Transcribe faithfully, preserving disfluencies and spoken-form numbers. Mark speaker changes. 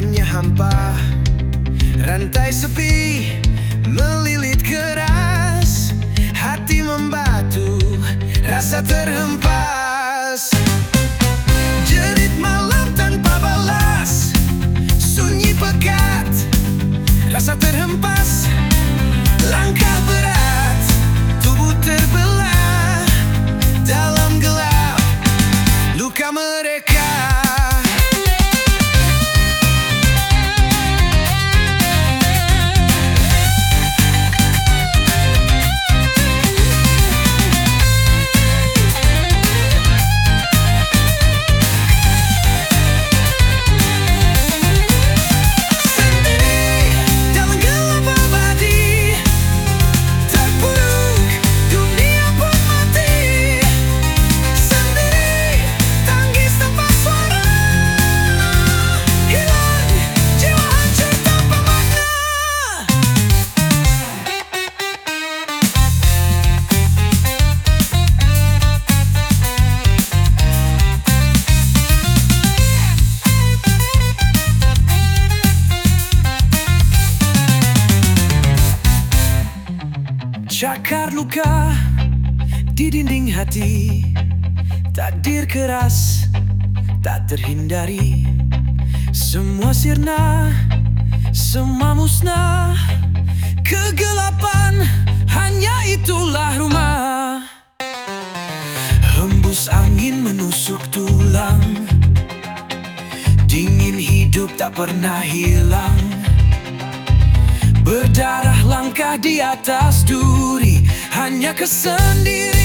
Speaker 1: hanya hampa. Rantai sepi melilit keras, hati membatu, rasa terhempas. Jerit malam tanpa balas, sunyi pekat, rasa terhempas. Langkah berat, tubuh terbelah dalam gelap, luka mereka. Cakar luka di dinding hati, takdir keras tak terhindari. Semua sirna, semua musnah, kegelapan hanya itulah rumah. Hembus angin menusuk tulang, dingin hidup tak pernah hilang. Berdarah langkah di atas duri, hanya kesendirian.